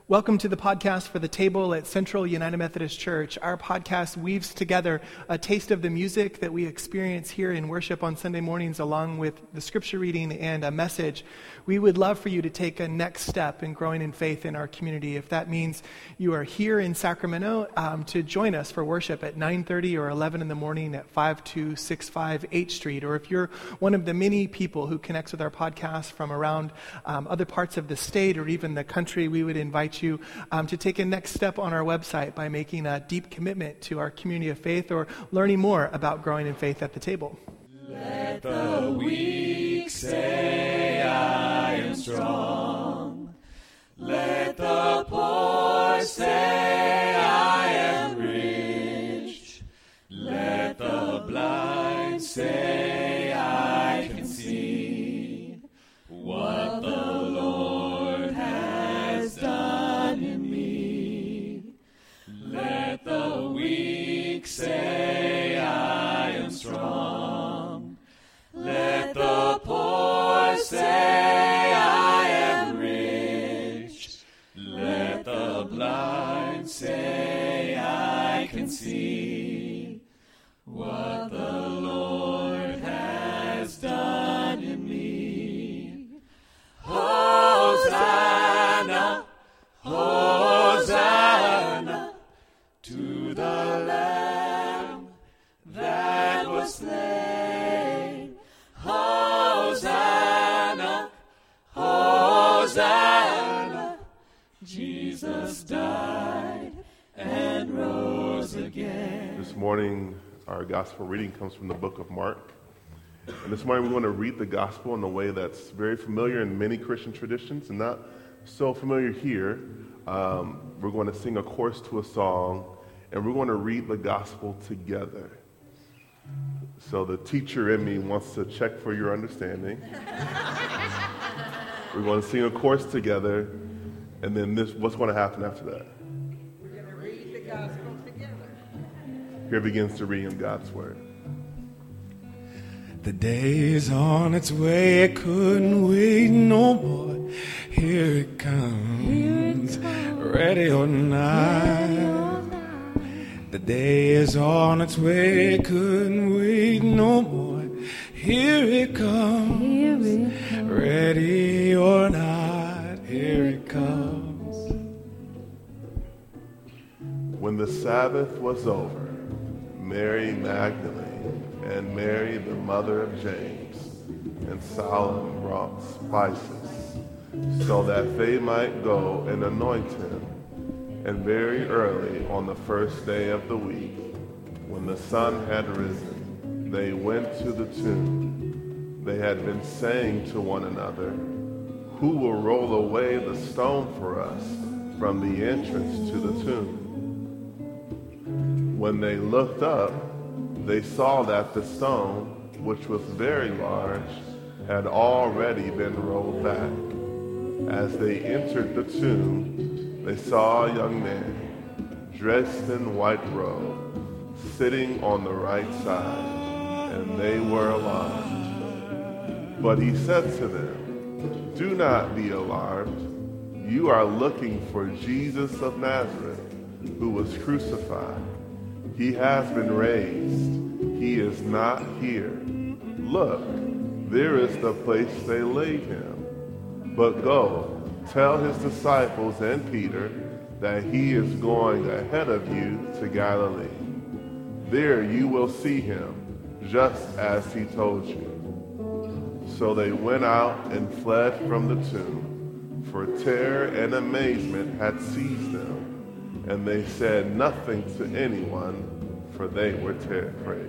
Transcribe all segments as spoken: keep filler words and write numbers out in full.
Welcome to the podcast for the table at Central United Methodist Church. Our podcast weaves together a taste of the music that we experience here in worship on Sunday mornings, along with the scripture reading and a message. We would love for you to take a next step in growing in faith in our community. If that means you are here in Sacramento, um, to join us for worship at nine thirty or eleven in the morning at five two six five eighth Street. Or if you're one of the many people who connects with our podcast from around um, other parts of the state or even the country, we would invite you um, to take a next step on our website by making a deep commitment to our community of faith or learning more about growing in faith at the table. Let the weak say I am strong. Let the poor say I am rich. Let the blind say I can see what the Lord has done in me. Let the weak say I am strong. Let the poor say I am rich. Let the blind say I can see what the Lord has done in me. Hosanna, Hosanna to the Lamb that was slain. Hosanna, Hosanna, Jesus died and rose again. This morning, our gospel reading comes from the book of Mark. And this morning, we want to read the gospel in a way that's very familiar in many Christian traditions and not so familiar here. Um, we're going to sing a chorus to a song, and we're going to read the gospel together. So the teacher in me wants to check for your understanding. We're going to sing a chorus together, and then this. What's going to happen after that? We're going to read the gospel together. Here begins the reading of God's word. The day is on its way, it couldn't wait no more. Here it comes, ready or not. The day is on its way, it couldn't wait no more. Here it comes, ready or not. Here it comes. When the Sabbath was over, Mary Magdalene and Mary, the mother of James, and Solomon brought spices, so that they might go and anoint him. And very early on the first day of the week, when the sun had risen, they went to the tomb. They had been saying to one another, "Who will roll away the stone for us from the entrance to the tomb?" When they looked up, they saw that the stone, which was very large, had already been rolled back. As they entered the tomb, they saw a young man, dressed in white robe, sitting on the right side, and they were alarmed. But he said to them, "Do not be alarmed. You are looking for Jesus of Nazareth, who was crucified. He has been raised. He is not here. Look, there is the place they laid him. But go, tell his disciples and Peter that he is going ahead of you to Galilee. There you will see him, just as he told you." So they went out and fled from the tomb, for terror and amazement had seized them. And they said nothing to anyone, for they were afraid.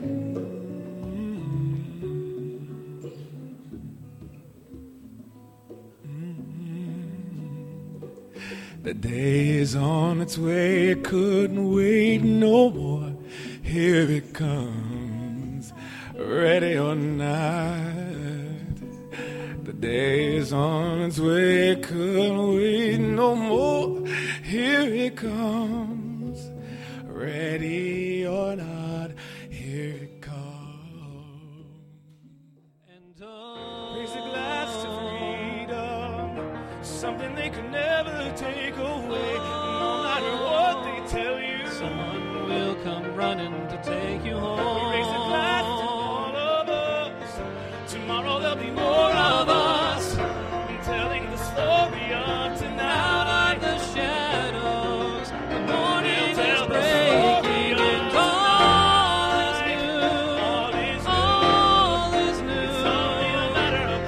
The day is on its way, it couldn't wait no more. Here it comes, ready or not. The day is on its way, it couldn't wait no more. Here it comes, ready or not. Here it comes. And oh, raise a glass to freedom, something they could never take away. running to take you home. We raise a glass to all of us. Tomorrow there'll be more of us. I'm telling the story of tonight. Out of the shadows, the morning We'll is tell the breaking, story of and all is tonight. new. All is new. All is new. It's only a matter of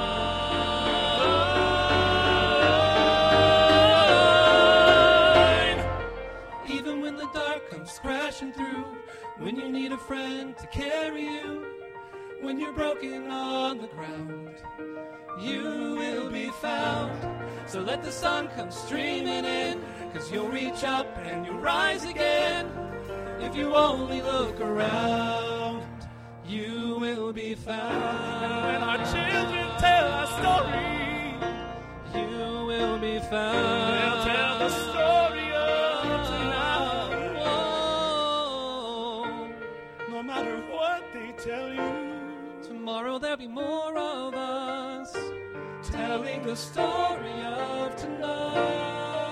time. Even when the dark comes crashing through, when you need a friend to carry you, when you're broken on the ground, you will be found. So let the sun come streaming in, 'cause you'll reach up and you'll rise again. If you only look around, you will be found. And when our children tell our story, You will be found. they'll tell the story of tonight. Oh, No matter what they tell you, tomorrow there'll be more of us telling the story of tonight.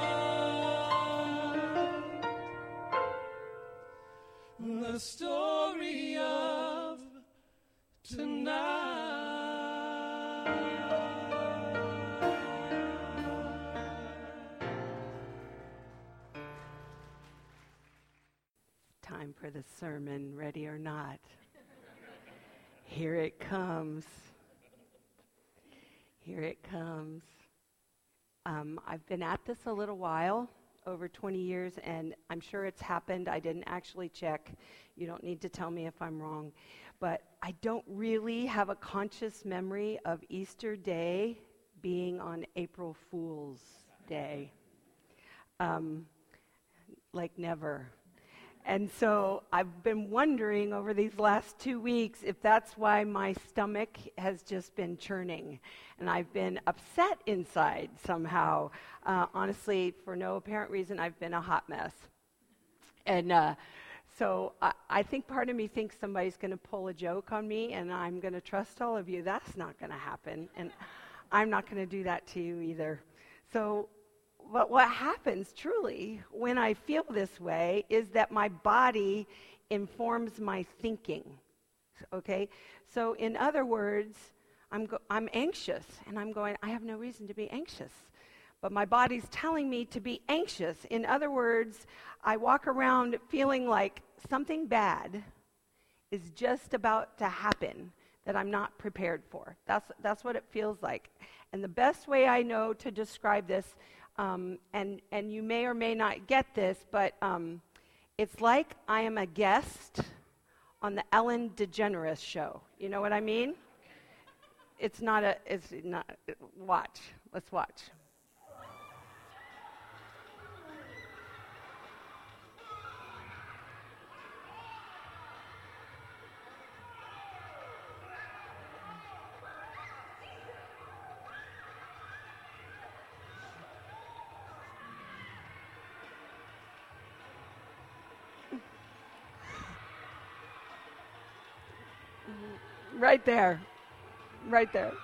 The story of tonight. Time for the sermon, ready or not. Here it comes. Here it comes. Um, I've been at this a little while, over twenty years, and I'm sure it's happened. I didn't actually check. You don't need to tell me if I'm wrong. But I don't really have a conscious memory of Easter Day being on April Fool's Day. Um, like never. And so I've been wondering over these last two weeks if that's why my stomach has just been churning. And I've been upset inside somehow. Uh, honestly, for no apparent reason, I've been a hot mess. And uh, so I, I think part of me thinks somebody's going to pull a joke on me, and I'm going to trust all of you. That's not going to happen. And I'm not going to do that to you either. So But what happens truly when I feel this way is that my body informs my thinking, okay? So in other words, I'm go- I'm anxious, and I'm going, I have no reason to be anxious. But my body's telling me to be anxious. In other words, I walk around feeling like something bad is just about to happen that I'm not prepared for. That's that's what it feels like. And the best way I know to describe this, Um, and, and you may or may not get this, but um, it's like I am a guest on the Ellen DeGeneres show. You know what I mean? It's not a, it's not, watch, let's watch. Right there. Right there.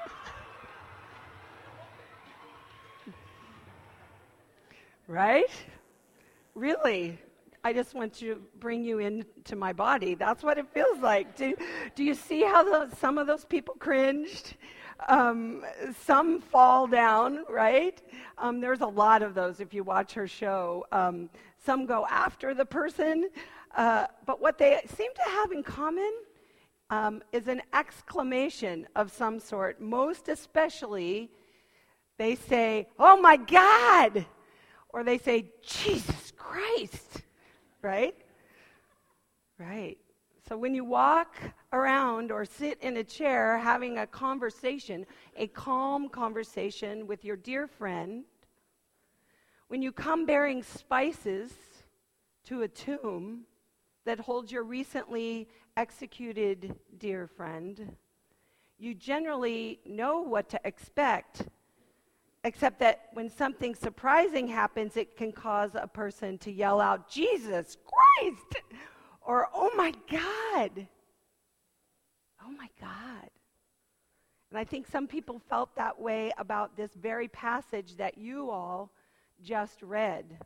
Right? Really? I just want to bring you into my body. That's what it feels like. Do, do you see how the, some of those people cringed? Um, some fall down, right? Um, there's a lot of those if you watch her show. Um, some go after the person. Uh, but what they seem to have in common Um, is an exclamation of some sort. Most especially, they say, "Oh my God!" Or they say, "Jesus Christ!" Right? Right. So when you walk around or sit in a chair having a conversation, a calm conversation with your dear friend, when you come bearing spices to a tomb that holds your recently executed dear friend, you generally know what to expect, except that when something surprising happens, it can cause a person to yell out, "Jesus Christ!" or "Oh my God!" Oh my God. And I think some people felt that way about this very passage that you all just read.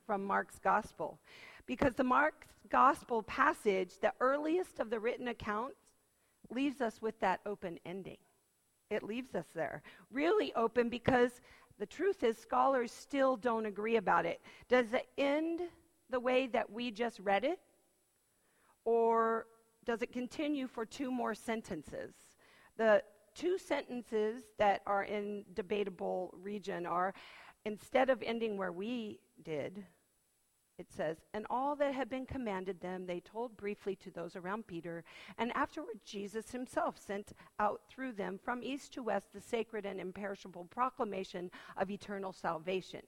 from Mark's gospel. Because the Mark's gospel passage, the earliest of the written accounts, leaves us with that open ending. It leaves us there. Really open, because the truth is scholars still don't agree about it. Does it end the way that we just read it? Or does it continue for two more sentences? The two sentences that are in debatable region are, instead of ending where we did, it says, and all that had been commanded them, they told briefly to those around Peter, and afterward Jesus himself sent out through them from east to west the sacred and imperishable proclamation of eternal salvation.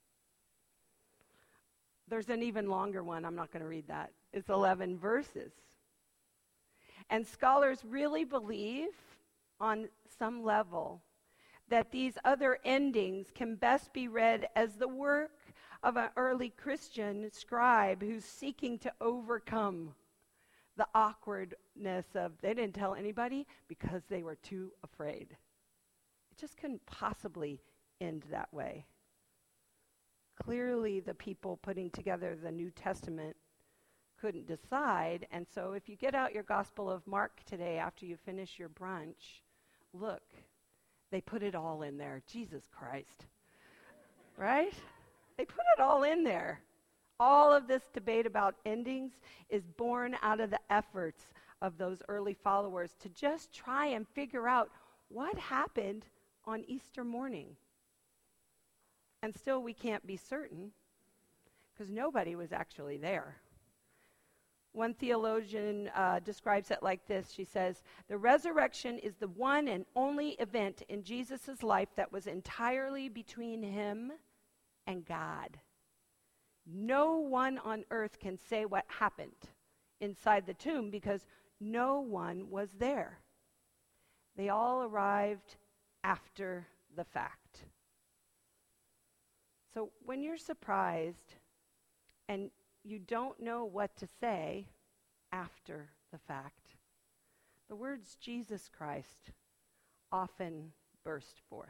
There's an even longer one. I'm not going to read that. It's eleven verses. And scholars really believe, on some level, that these other endings can best be read as the work of an early Christian scribe who's seeking to overcome the awkwardness of, they didn't tell anybody because they were too afraid. It just couldn't possibly end that way. Clearly, the people putting together the New Testament couldn't decide, and so if you get out your Gospel of Mark today after you finish your brunch, look, they put it all in there. Jesus Christ. Right? They put it all in there. All of this debate about endings is born out of the efforts of those early followers to just try and figure out what happened on Easter morning. And still we can't be certain because nobody was actually there. One theologian uh, describes it like this. She says, the resurrection is the one and only event in Jesus' life that was entirely between him and God. No one on earth can say what happened inside the tomb because no one was there. They all arrived after the fact. So when you're surprised and you don't know what to say after the fact, the words Jesus Christ often burst forth.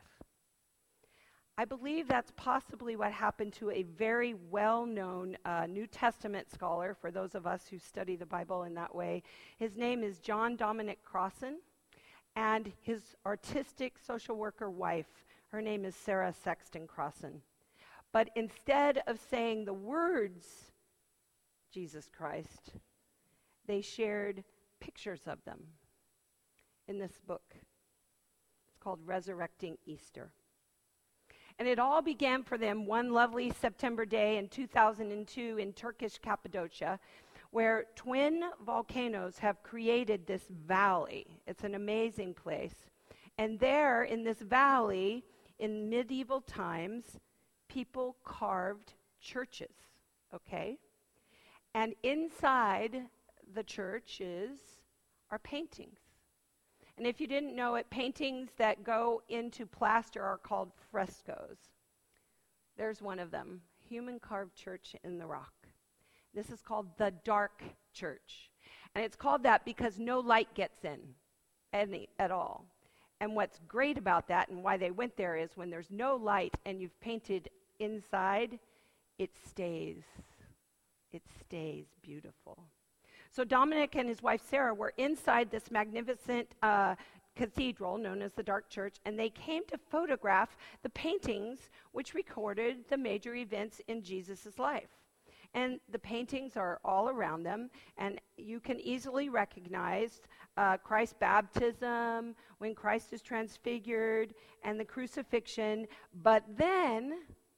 I believe that's possibly what happened to a very well-known uh, New Testament scholar, for those of us who study the Bible in that way. His name is John Dominic Crossan, and his artistic social worker wife, her name is Sarah Sexton Crossan. But instead of saying the words, Jesus Christ, they shared pictures of them in this book. It's called Resurrecting Easter. And it all began for them one lovely September day in two thousand two in Turkish Cappadocia, where twin volcanoes have created this valley. It's an amazing place. And there in this valley, in medieval times, people carved churches, okay? And inside the churches are paintings. And if you didn't know it, paintings that go into plaster are called frescoes. There's one of them, human carved church in the rock. This is called the Dark Church. And it's called that because no light gets in any at all. And what's great about that and why they went there is when there's no light and you've painted inside, it stays. It stays beautiful. So Dominic and his wife Sarah were inside this magnificent uh, cathedral known as the Dark Church, and they came to photograph the paintings which recorded the major events in Jesus' life. And the paintings are all around them, and you can easily recognize uh, Christ's baptism, when Christ is transfigured, and the crucifixion. But then,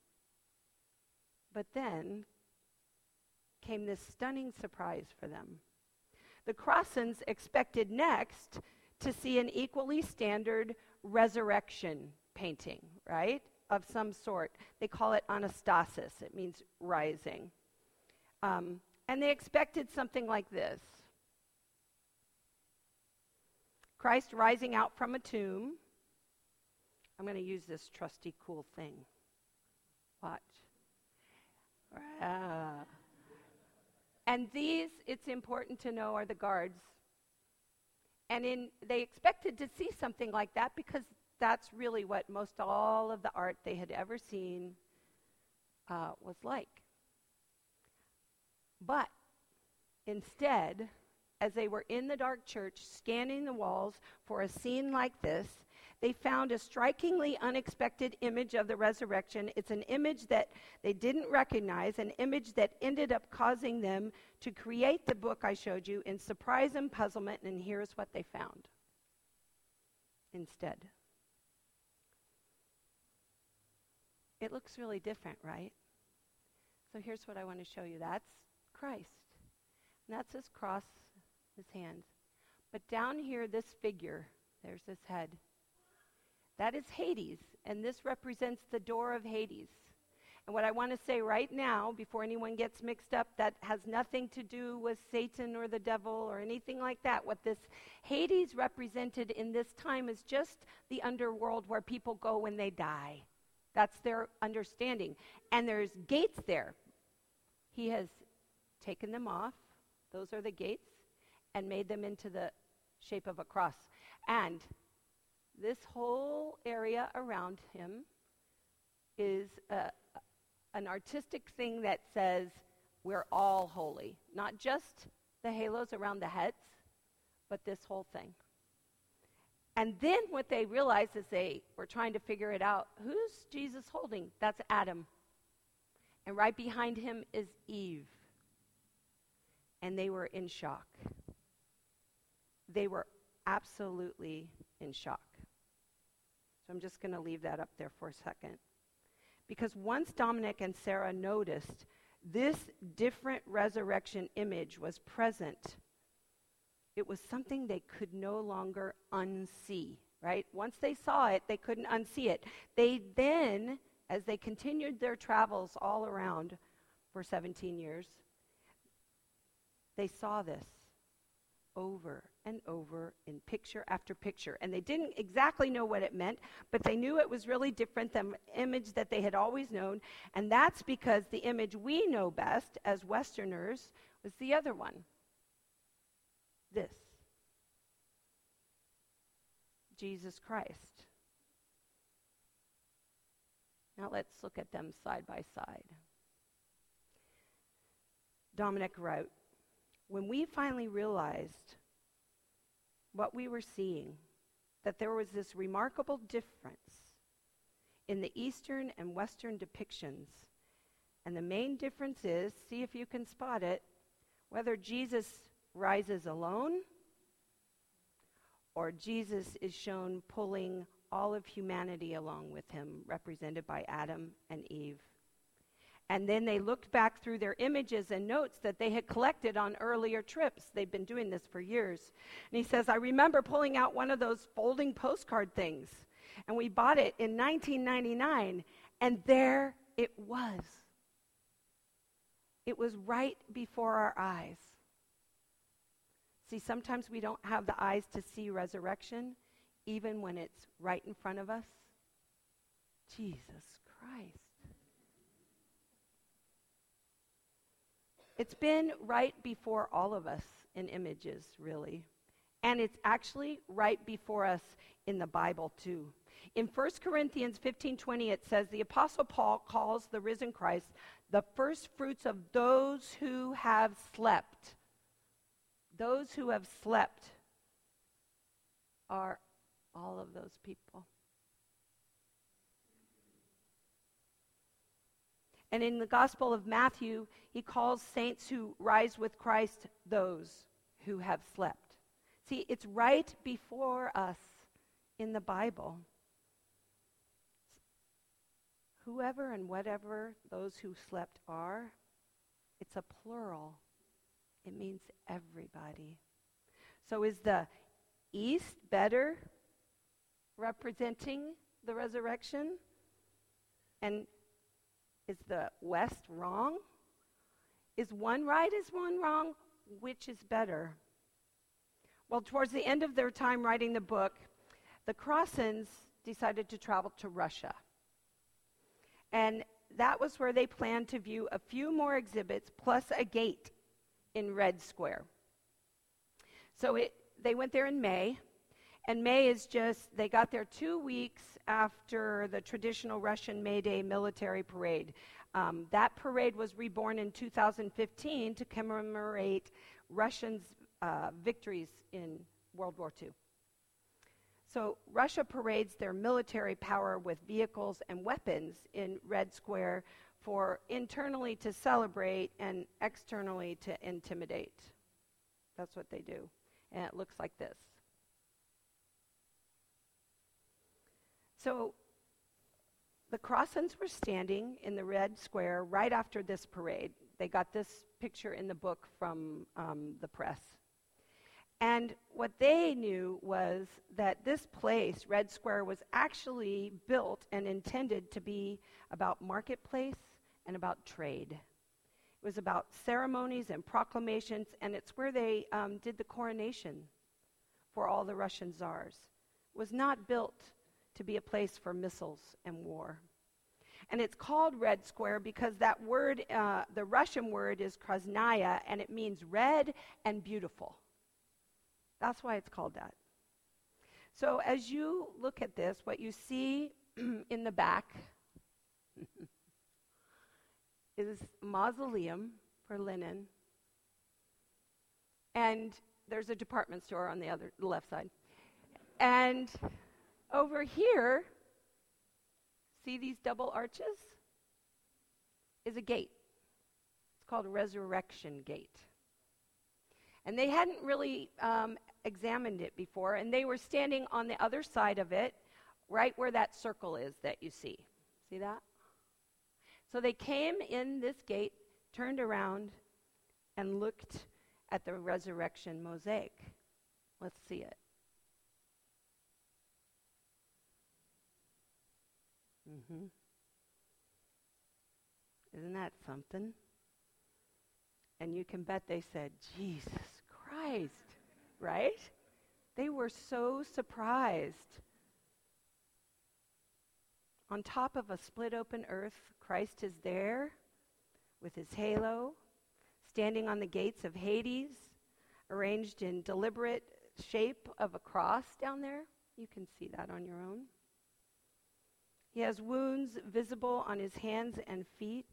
but then, came this stunning surprise for them. The Crossans expected next to see an equally standard resurrection painting, right, of some sort. They call it anastasis. It means rising. Um, and they expected something like this. Christ rising out from a tomb. I'm going to use this trusty cool thing. Watch. Ah. And these, it's important to know, are the guards. And in they expected to see something like that because that's really what most all of the art they had ever seen uh, was like. But instead, as they were in the dark church scanning the walls for a scene like this, they found a strikingly unexpected image of the resurrection. It's an image that they didn't recognize, an image that ended up causing them to create the book I showed you in surprise and puzzlement, and here's what they found instead. It looks really different, right? So here's what I want to show you. That's Christ. And that's his cross, his hands. But down here, this figure, there's his head. That is Hades, and this represents the door of Hades. And what I want to say right now, before anyone gets mixed up, that has nothing to do with Satan or the devil or anything like that. What this Hades represented in this time is just the underworld where people go when they die. That's their understanding. And there's gates there. He has taken them off. Those are the gates, and made them into the shape of a cross. And this whole area around him is a, an artistic thing that says we're all holy. Not just the halos around the heads, but this whole thing. And then what they realized as they were trying to figure it out, who's Jesus holding? That's Adam. And right behind him is Eve. And they were in shock. They were absolutely in shock. So I'm just going to leave that up there for a second. Because once Dominic and Sarah noticed this different resurrection image was present, it was something they could no longer unsee, right? Once they saw it, they couldn't unsee it. They then, as they continued their travels all around for seventeen years, they saw this over and over in picture after picture. And they didn't exactly know what it meant, but they knew it was really different than the image that they had always known. And that's because the image we know best as Westerners was the other one. This. Jesus Christ. Now let's look at them side by side. Dominic wrote, when we finally realized what we were seeing, that there was this remarkable difference in the Eastern and Western depictions, and the main difference is, see if you can spot it, whether Jesus rises alone or Jesus is shown pulling all of humanity along with him, represented by Adam and Eve. And then they looked back through their images and notes that they had collected on earlier trips. They've been doing this for years. And he says, I remember pulling out one of those folding postcard things, and we bought it in nineteen ninety-nine, and there it was. It was right before our eyes. See, sometimes we don't have the eyes to see resurrection, even when it's right in front of us. Jesus Christ. It's been right before all of us in images, really. And it's actually right before us in the Bible, too. In First Corinthians fifteen twenty, it says, the Apostle Paul calls the risen Christ the first fruits of those who have slept. Those who have slept are all of those people. And in the Gospel of Matthew, he calls saints who rise with Christ those who have slept. See, it's right before us in the Bible. Whoever and whatever those who slept are, it's a plural. It means everybody. So is the East better representing the resurrection? And is the West wrong? Is one right? Is one wrong? Which is better? Well, towards the end of their time writing the book, the Crossans decided to travel to Russia. And that was where they planned to view a few more exhibits plus a gate in Red Square. So it, they went there in May. And May is just, they got there two weeks after the traditional Russian May Day military parade. Um, that parade was reborn in two thousand fifteen to commemorate Russians' uh, victories in World War Two. So Russia parades their military power with vehicles and weapons in Red Square for internally to celebrate and externally to intimidate. That's what they do. And it looks like this. So the Crossands were standing in the Red Square right after this parade. They got this picture in the book from um, the press. And what they knew was that this place, Red Square, was actually built and intended to be about marketplace and about trade. It was about ceremonies and proclamations, and it's where they um, did the coronation for all the Russian czars. It was not built to be a place for missiles and war. And it's called Red Square because that word, uh, the Russian word is krasnaya, and it means red and beautiful. That's why it's called that. So as you look at this, what you see in the back is a mausoleum for Lenin. And there's a department store on the other, the left side. And over here, see these double arches? Is a gate. It's called Resurrection Gate. And they hadn't really um, examined it before, and they were standing on the other side of it, right where that circle is that you see. See that? So they came in this gate, turned around, and looked at the resurrection mosaic. Let's see it. Mm-hmm. Isn't that something? And you can bet they said, Jesus Christ, right? They were so surprised. On top of a split open earth, Christ is there with his halo, standing on the gates of Hades, arranged in deliberate shape of a cross down there. You can see that on your own. He has wounds visible on his hands and feet.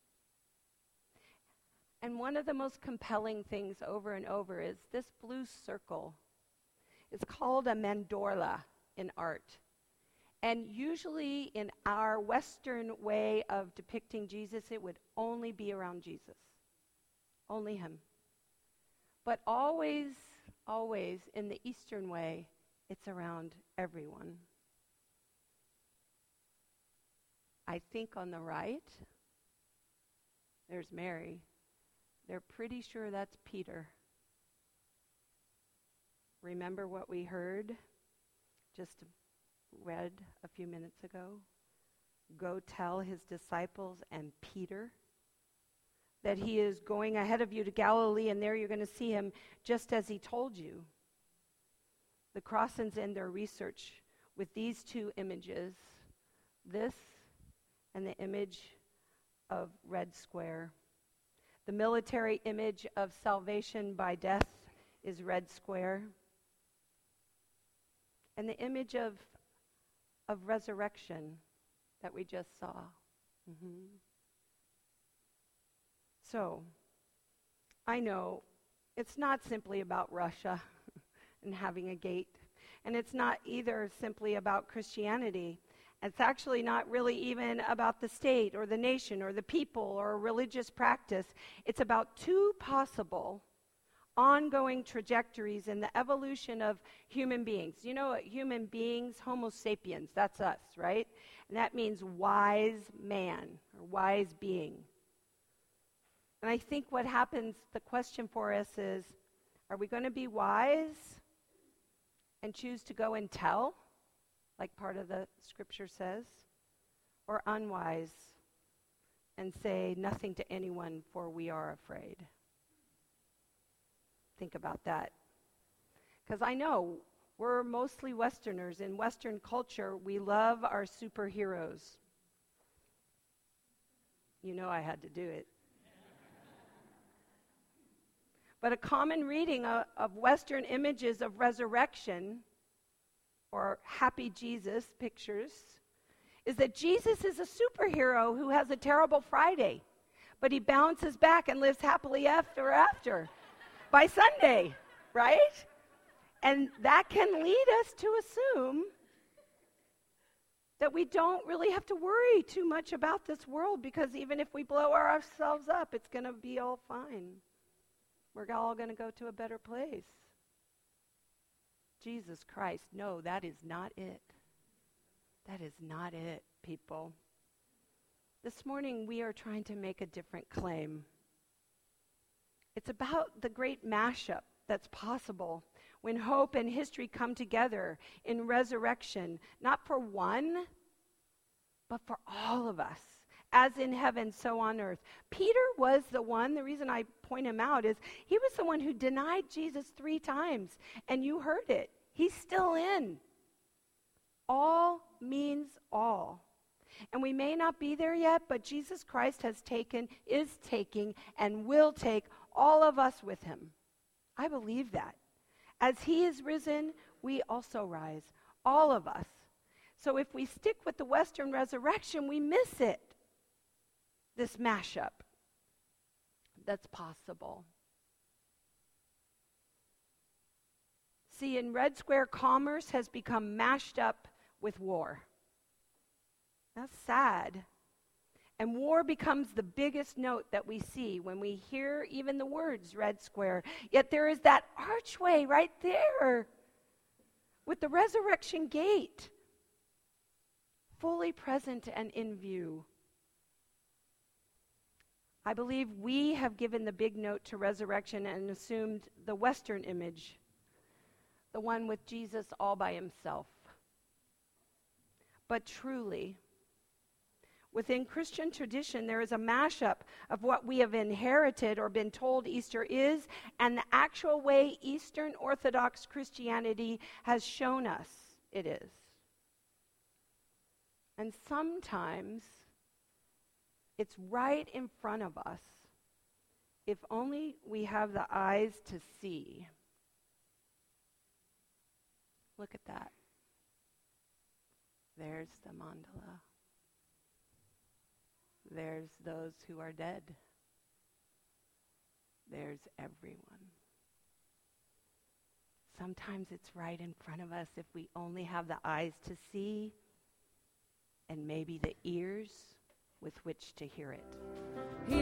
And one of the most compelling things over and over is this blue circle. It's called a mandorla in art. And usually in our Western way of depicting Jesus, it would only be around Jesus. Only him. But always, always in the Eastern way, it's around everyone. I think on the right, there's Mary. They're pretty sure that's Peter. Remember what we heard, just read a few minutes ago? Go tell his disciples and Peter that he is going ahead of you to Galilee, and there you're going to see him just as he told you. The Crossands end their research with these two images, this and the image of Red Square. The military image of salvation by death is Red Square. And the image of, of resurrection that we just saw. Mm-hmm. So, I know it's not simply about Russia and having a gate. And it's not either simply about Christianity. It's actually not really even about the state or the nation or the people or a religious practice. It's about two possible ongoing trajectories in the evolution of human beings. You know what human beings, Homo sapiens, that's us, right? And that means wise man or wise being. And I think what happens, the question for us is, are we going to be wise and choose to go and tell, like part of the scripture says, or unwise and say nothing to anyone, for we are afraid? Think about that. Because I know we're mostly Westerners. In Western culture, we love our superheroes. You know I had to do it. But a common reading of, of Western images of resurrection or happy Jesus pictures is that Jesus is a superhero who has a terrible Friday, but he bounces back and lives happily ever after by Sunday, right? And that can lead us to assume that we don't really have to worry too much about this world, because even if we blow ourselves up, it's going to be all fine. We're all going to go to a better place. Jesus Christ, no, that is not it. That is not it, people. This morning we are trying to make a different claim. It's about the great mashup that's possible when hope and history come together in resurrection, not for one, but for all of us. As in heaven, so on earth. Peter was the one, the reason I point him out is he was the one who denied Jesus three times, and you heard it. He's still in. All means all. And we may not be there yet, but Jesus Christ has taken, is taking, and will take all of us with him. I believe that. As he is risen, we also rise, all of us. So if we stick with the Western resurrection, we miss it. This mashup that's possible. See, in Red Square, commerce has become mashed up with war. That's sad. And war becomes the biggest note that we see when we hear even the words Red Square. Yet there is that archway right there with the resurrection gate fully present and in view. I believe we have given the big note to resurrection and assumed the Western image, the one with Jesus all by himself. But truly, within Christian tradition, there is a mashup of what we have inherited or been told Easter is and the actual way Eastern Orthodox Christianity has shown us it is. And sometimes it's right in front of us, if only we have the eyes to see. Look at that. There's the mandala. There's those who are dead. There's everyone. Sometimes it's right in front of us if we only have the eyes to see and maybe the ears with which to hear it.